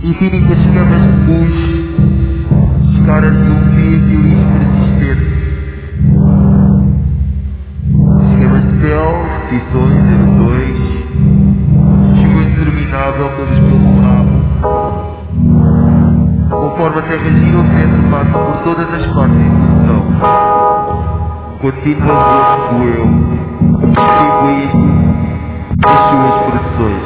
Infinitas camas de pus, escaras de um vídeo persistente. Esquemas de pele, repetições, erosões, chuva interminável pelos pelo rabo. Conforme a terra gira, o centro passa por todas as partes em função. Continua o gosto do eu, distribui as suas produções.